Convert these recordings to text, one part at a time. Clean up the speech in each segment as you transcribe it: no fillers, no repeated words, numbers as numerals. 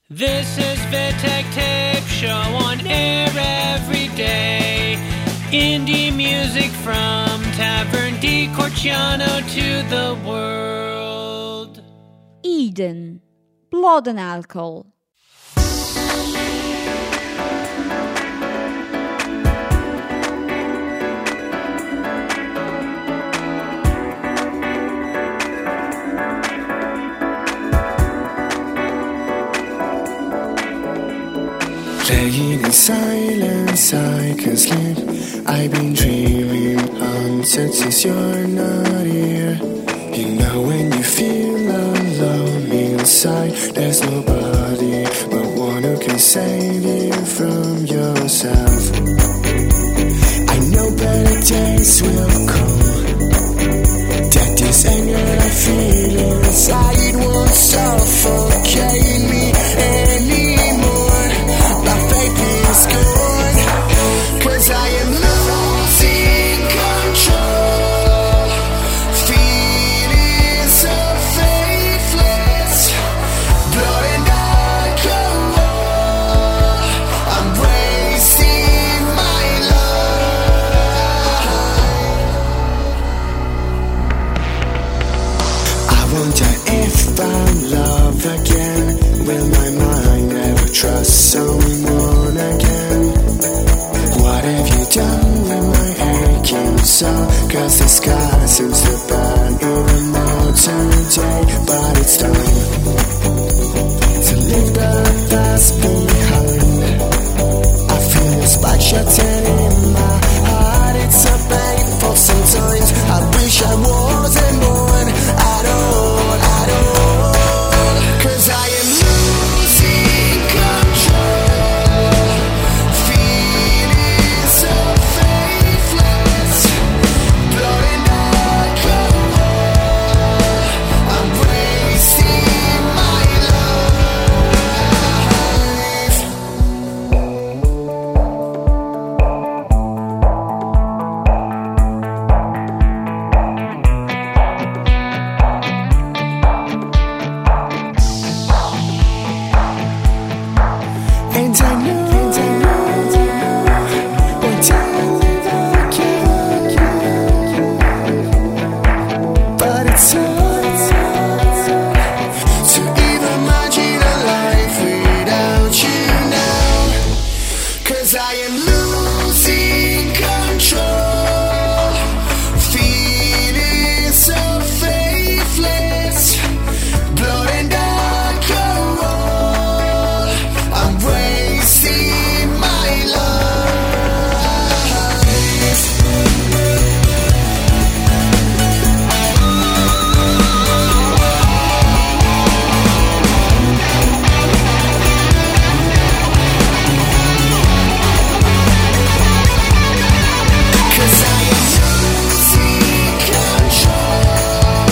This is Vitek Tape Show on air every day. Indie music from Tavern di Corciano to the world. Eden, Blood and Alcohol. Laying in silence, I can sleep. I've been dreaming haunted since you're not here. You know when you feel alone inside, there's nobody but one who can save you from yourself. I know better days will come, that this anger I feel inside won't suffocate me anymore. My faith is gone, 'cause I am losing control. Feeling so faithless, blood and alcohol. I'm wasting my life. I wonder if I'll love again. Will my mind ever trust someone again? What have you done with my aching soul? 'Cause the sky seems to burn even more today. But it's time to leave the past behind. I feel a spark shutting in my heart. It's so painful sometimes. I wish I wasn't born at all, at all. 'Cause I am losing control. Feeling so faithless, blood and alcohol. I'm wasting my life. And I know one time I'll live again, but it's hard to even imagine a life without you now. 'Cause I am losing control, feeling so faithless, blood and alcohol. I'm wasting my life. Cause I am losing control,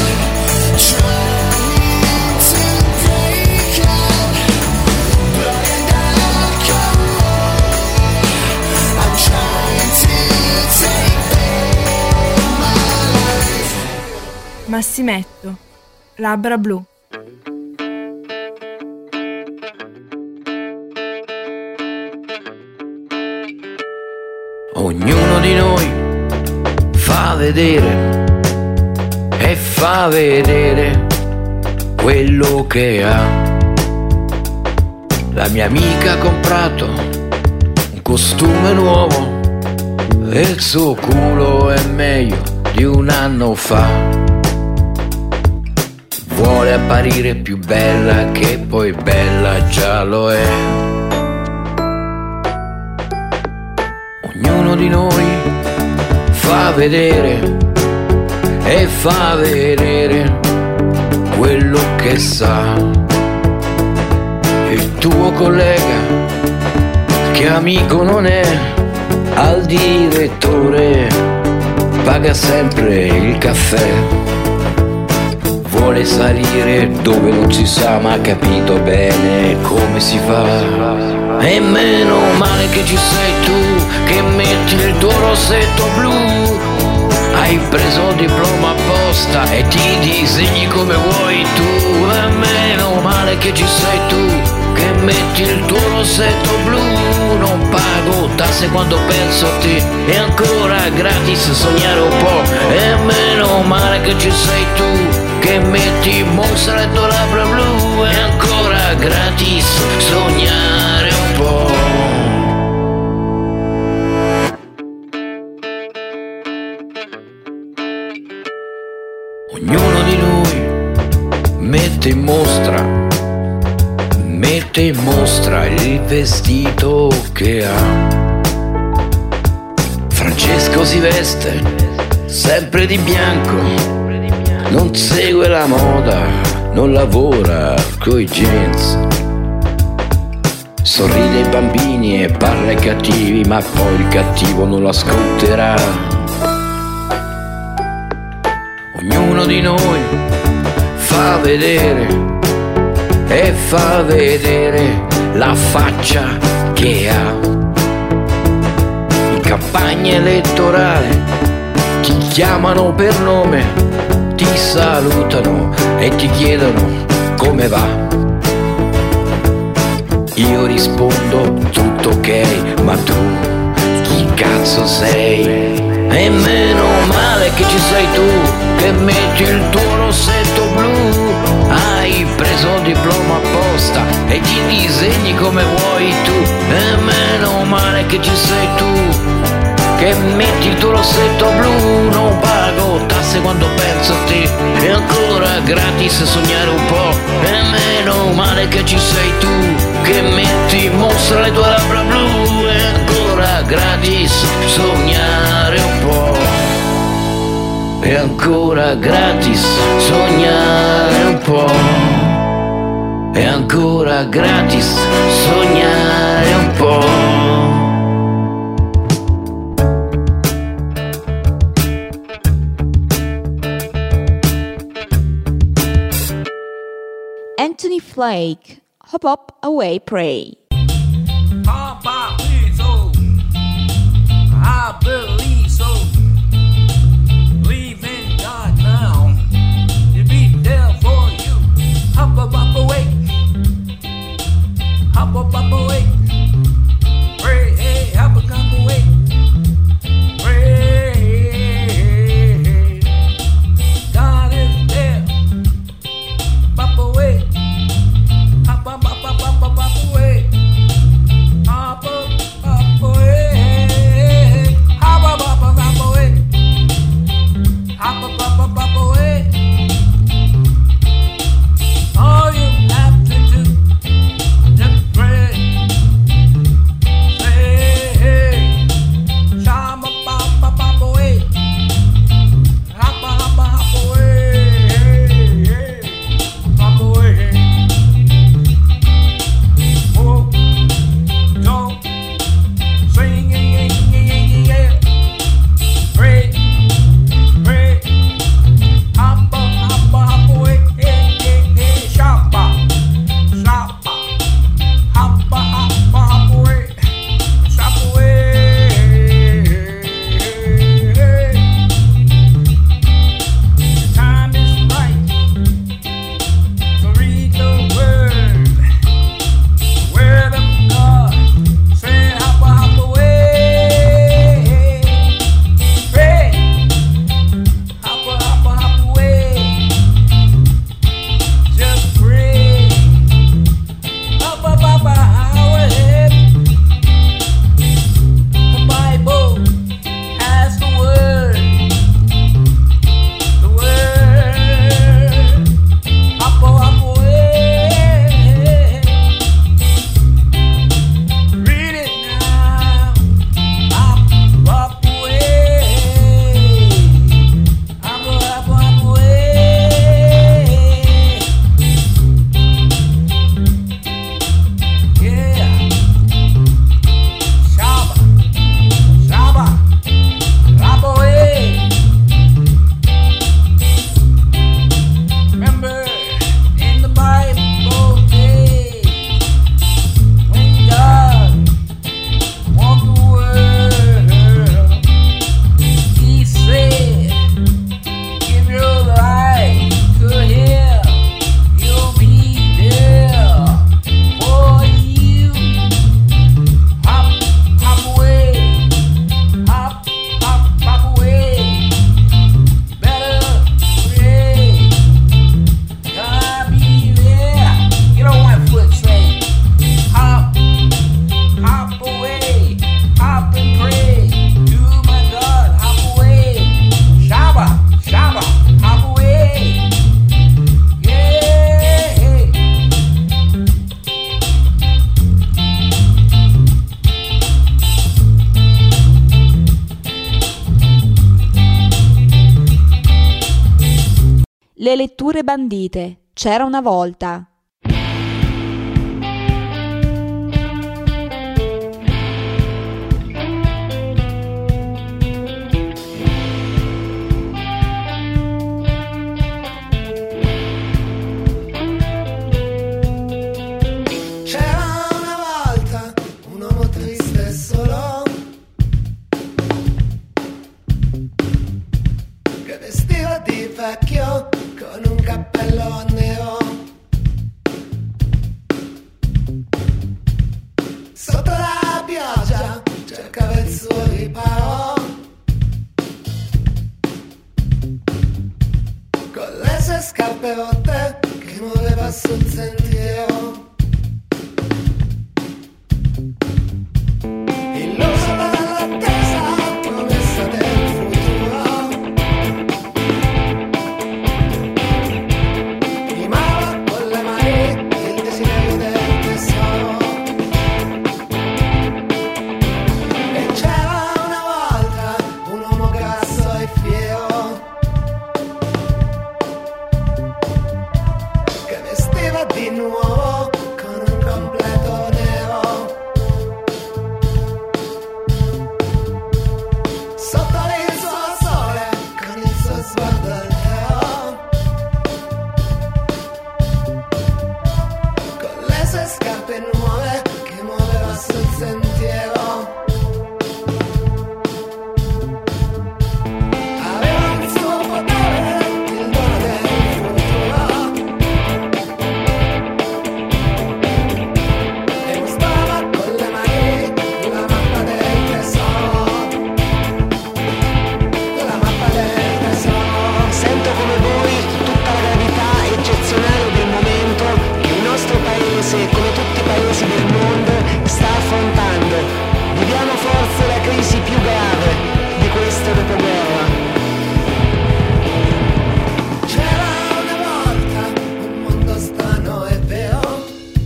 trying to break out. Blood and alcohol. I'm trying to take back my life. Massimetto, Labbra blu. Ognuno di noi fa vedere e fa vedere quello che ha. La mia amica ha comprato un costume nuovo e il suo culo è meglio di un anno fa. Vuole apparire più bella che poi bella già lo è. Ognuno di noi fa vedere e fa vedere quello che sa. Il tuo collega, che amico non è, al direttore paga sempre il caffè. Vuole salire dove non si sa, ma ha capito bene come si fa. E meno male che ci sei tu, che metti il tuo rossetto blu. Hai preso il diploma apposta e ti disegni come vuoi tu. E meno male che ci sei tu, che metti rossetto blu, non pago tasse quando penso a te, è ancora gratis sognare un po', e meno male che ci sei tu, che metti in mostra le tue labbra blu, è ancora gratis sognare un po'. Ognuno di noi mette in mostra il vestito che ha. Francesco si veste sempre di bianco, non segue la moda, non lavora coi jeans, sorride ai bambini e parla ai cattivi, ma poi il cattivo non lo ascolterà. Ognuno di noi fa vedere la faccia che ha. In campagna elettorale ti chiamano per nome, ti salutano e ti chiedono come va. Io rispondo tutto ok, ma tu chi cazzo sei? E meno male che ci sei tu, che metti il tuo rossetto blu, hai preso un diploma apposta e ti disegni come vuoi tu. E meno male che ci sei tu, che metti il tuo rossetto blu, non pago tasse quando penso a te, è ancora gratis sognare un po'. E meno male che ci sei tu, che metti in mostra le tue labbra blu, è ancora gratis sognare un po'. È ancora gratis sognare un po'. È ancora gratis sognare un po'. Anthony Flake, Hop Up Away Pray. Hop up, so I believe so. Believe in God now. He'll be there for you. Hop up away. Hop up away. Pray, hey, hop up away. Pray, God is there. Hop away. Hop up away. Hop up away. Hop up away. Hop up away. All you have to do is just pray. Le letture bandite. C'era una volta. Vecchio con un cappello nero, sotto la pioggia cercava il suo riparo, con le sue scarpe rotte che muoveva sul sentiero, illuso dall'attesa promessa del futuro. Di nuovo con un completo nero, sotto il suo sole con il suo sguardo altero, con le sue scarpe nuove che muoveva sul sentiero. Aveva il suo potere, il dono del futuro. Come tutti i paesi del mondo sta affrontando. Viviamo forse la crisi più grave di questo dopoguerra. C'era una volta un mondo strano e vero,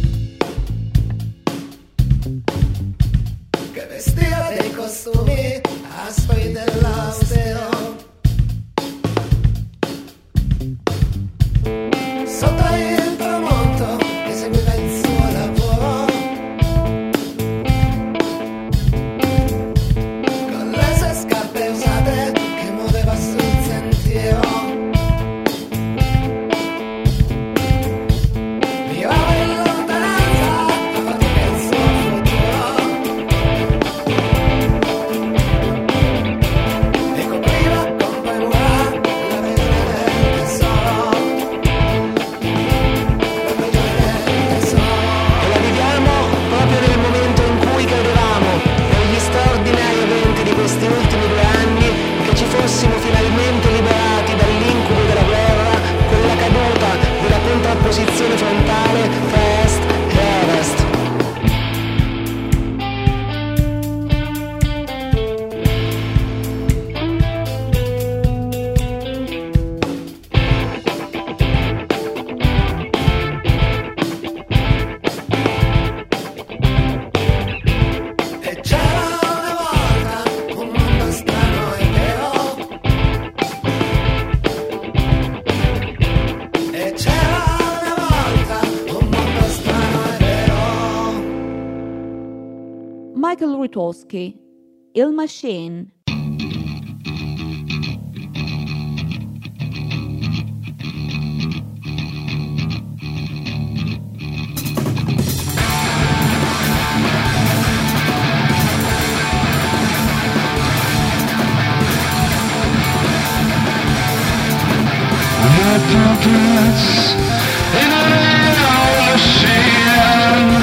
che vestiva dei costumi aspri dell'austero, sotto il tramonto eseguiva il suo lavoro, con le sue scarpe usate che muoveva sul sentiero, mirava in lontananza a fatica il suo futuro, e copriva con paura la prigione del tesoro. Questi ultimi 2 anni che ci fossimo finalmente liberati dall'incubo della guerra, con la caduta della contrapposizione frontale tra Est e Ovest. E c'era una volta un mondo strano e vero, e c'era una volta un mondo strano e vero. Michael Rutowski, Il Machine. Puppets in a real machine.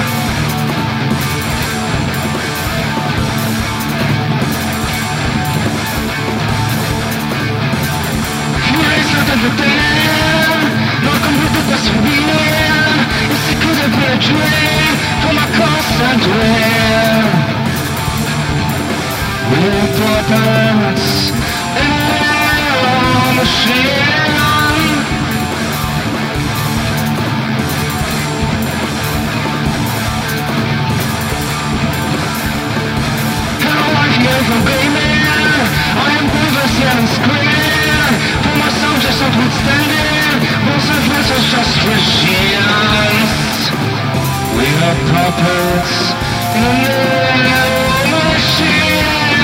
Risate da te, non completo per subire, e se cose per giù, come cosa giù. Puppets in a real machine. I am Screen for my soldiers notwithstanding. fascist regimes. We are puppets in a machine.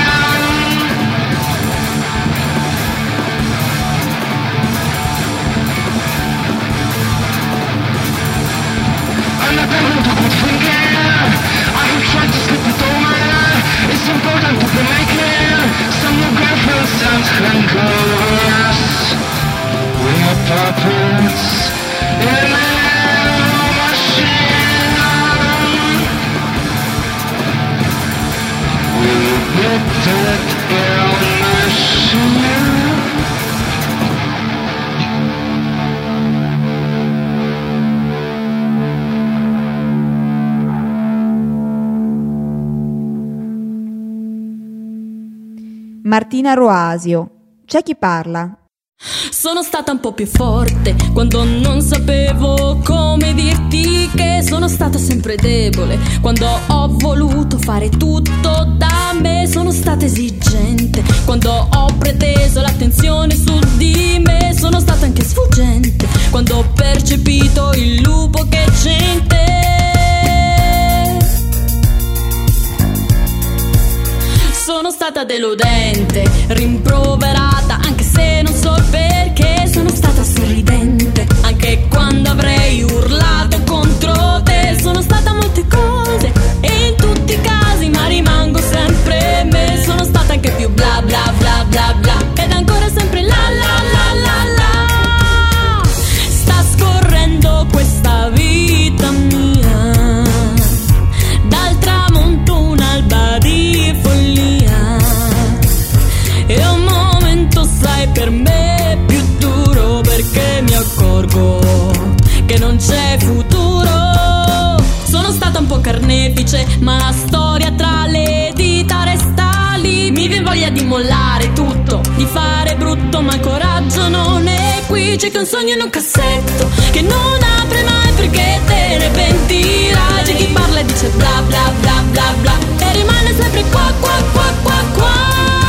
I'm not able to quit thinking. I have tried to slip it over. It's important to be making some new girlfriends and hangers. We are puppets in a machine. We built it in a machine. Martina Roasio. C'è chi parla. Sono stata un po' più forte quando non sapevo come dirti che sono stata sempre debole quando ho voluto fare tutto da me. Sono stata esigente quando ho preteso l'attenzione su di me. Sono stata anche sfuggente quando ho percepito il lupo che c'è in te. Sono stata deludente, rimproverata, anche se non so il perché. Sono stata sorridente, anche quando avrei urlato contro te. Sono stata molte cose, e in tutti i casi, ma rimango sempre me. Sono stata anche più bla bla bla bla bla, ed ancora sempre la la la la la. Sta scorrendo questa vita mia, dal tramonto un'alba di follia. E un momento, sai, per me è più duro, perché mi accorgo che non c'è futuro. Sono stata un po' carnefice, ma la storia tra le dita resta lì. Mi viene voglia di mollare tutto, di fare brutto, ma il coraggio non è qui. C'è che un sogno in un cassetto che non apre mai, perché te ne pentirai. C'è chi parla e dice bla bla bla bla bla, e rimane sempre qua qua qua qua qua.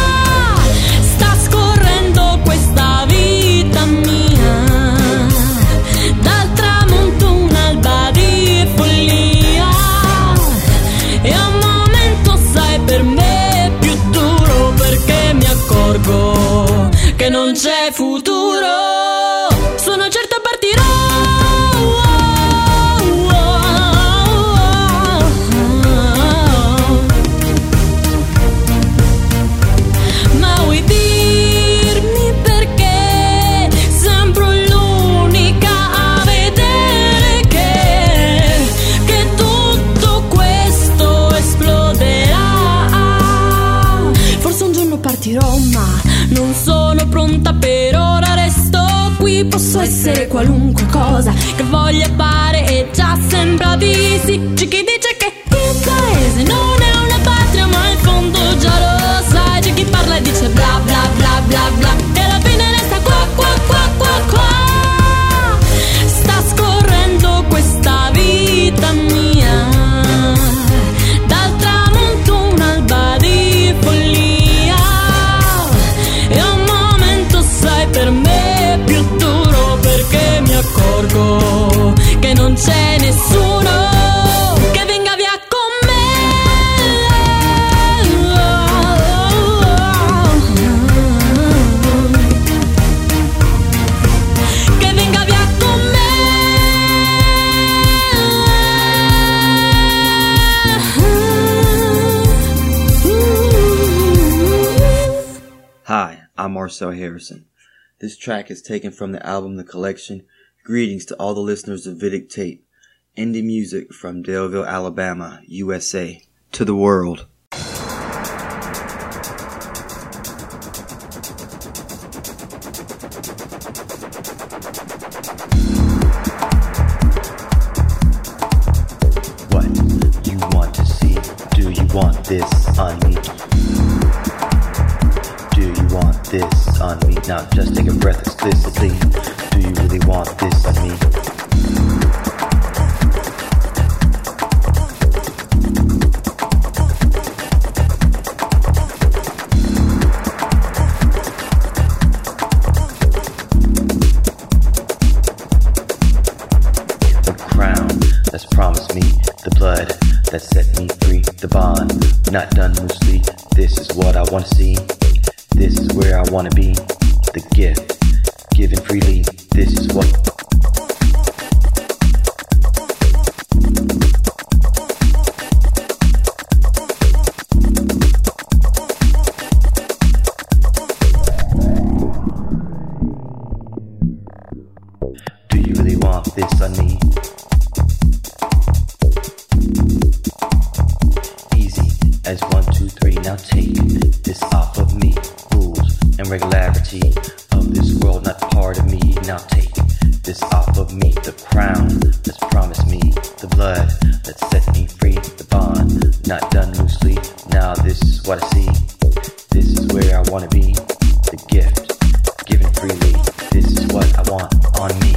Questa vita mia, dal tramonto un'alba di follia. E un momento, sai, per me è più duro, perché mi accorgo che non c'è futuro. Sono certo partirò. Ma non sono pronta, per ora resto qui. Posso essere qualunque cosa che voglia fare, e già sembra di sì. C'è chi dice che il paese non è una patria, ma in fondo già lo sai. C'è chi parla e dice bla bla bla bla bla, e alla fine resta qua qua qua qua qua. Sta scorrendo questa vita mia, dal tramonto un'alba di follia. Per me è più duro, perché mi accorgo che non c'è nessuno che venga via con me, che venga via con me. Hi, I'm Marcel Harrison. This track is taken from the album The Collection. Greetings to all the listeners of Vidic Tape, indie music from Daleville, Alabama, USA, to the world. What you want to see? Do you want this on me? Do you want this on me? Now just take a breath explicitly. Do you really want this on me? set me free. The bond, not done loosely. This is what I wanna see. This is where I wanna be. The gift, given freely. This is what. Do you really want this on me? Easy as 1, 2, 3. Now take this off of me. Rules and regularity of this world, not part of me. Now take this off of me. The crown that's promised me. The blood that set me free. The bond, not done loosely. Now this is what I see. This is where I wanna be. The gift, given freely. This is what I want on me.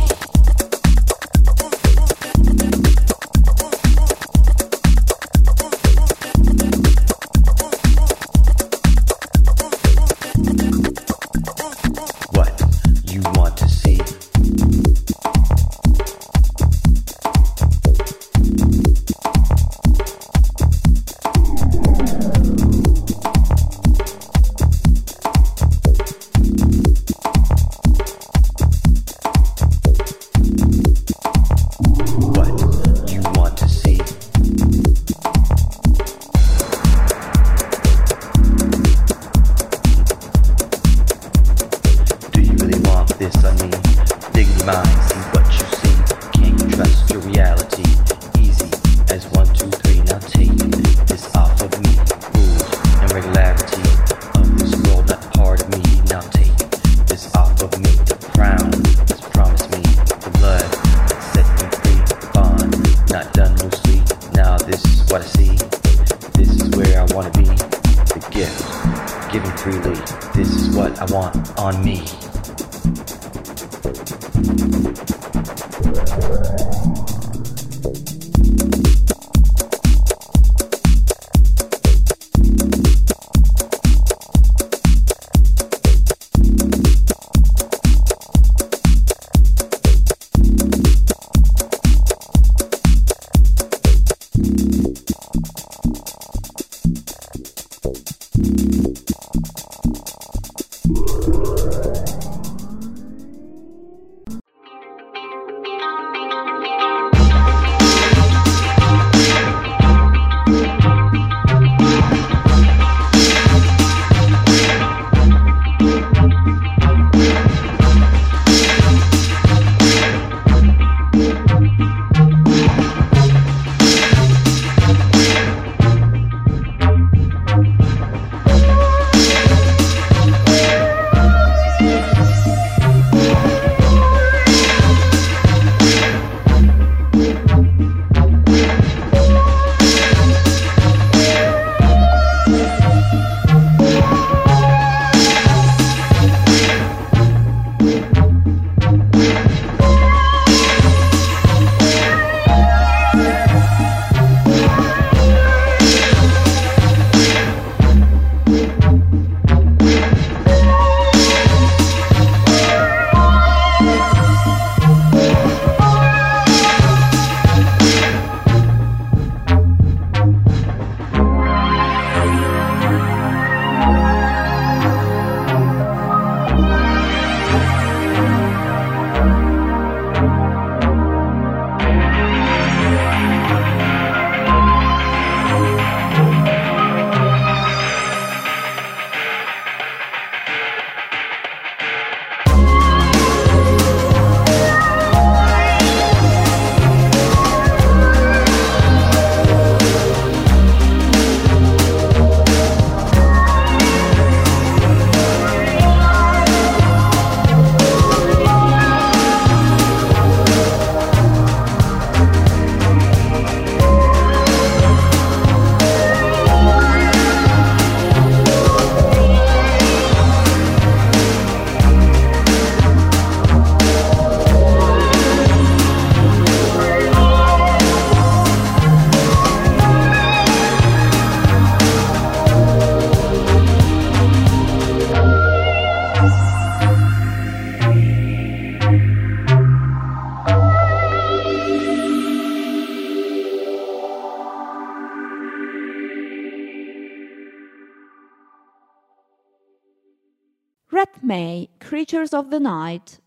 Rat May, Creatures of the Night.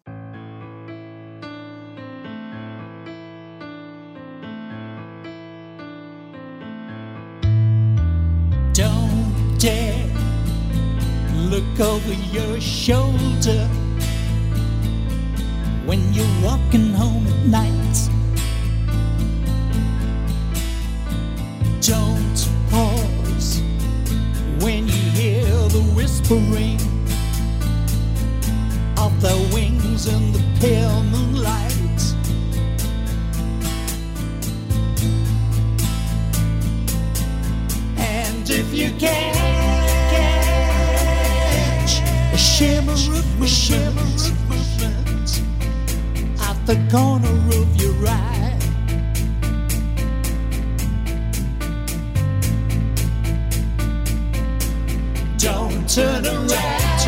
Don't dare look over your shoulder when you're walking home at night. Don't pause when you hear the whispering of the wings in the pale moonlight. And if you catch a shimmer of movement at the corner of your eye, don't turn around,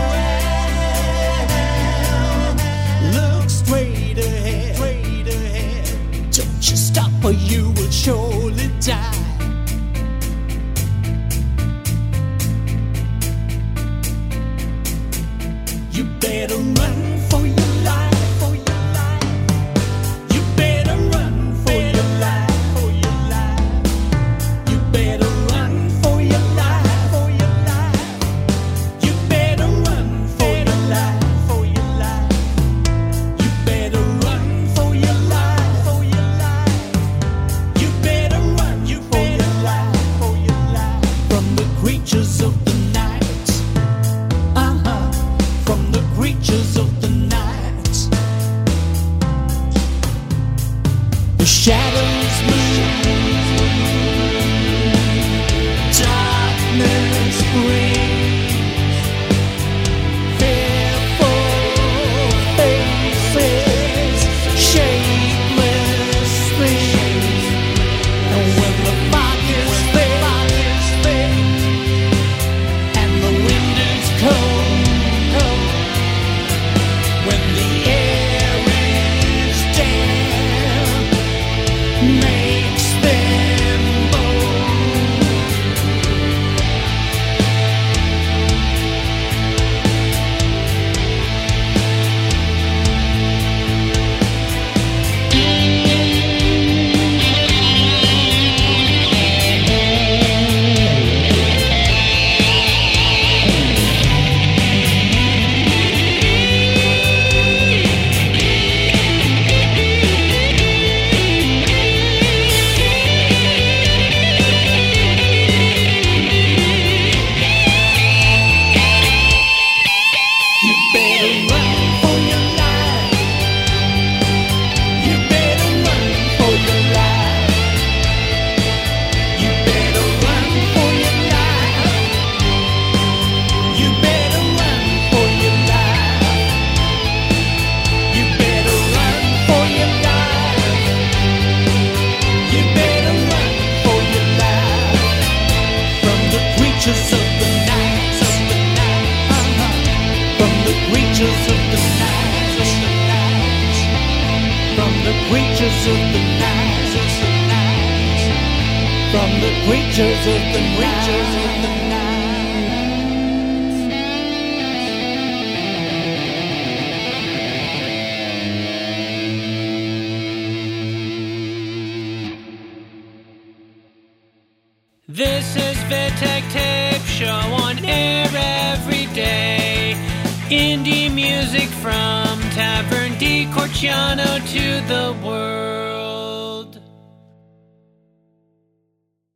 look straight ahead, don't you stop or you will surely die. You better run for your life, for your life. You better run for your life, for your life. You better run for your life, for your life. You better run for your life, for your life. You better run for your life, for your life. You better run for your life, for your life. From the creatures of the night. From the creatures of the night. The shadows move, darkness brings fearful faces, shapeless things. And when the fog is thick and the wind is cold, when the air is damp, makes them bold. You better run for your life. You better run for your life. You better run for your life. You better run for your life. You better run for your life. You better run for your life. From the creatures of the night, from the creatures of the night, from the creatures of the night, from the creatures of the This is Vitek Tape Show on air every day. Indie music from Tavern di Corciano to the world.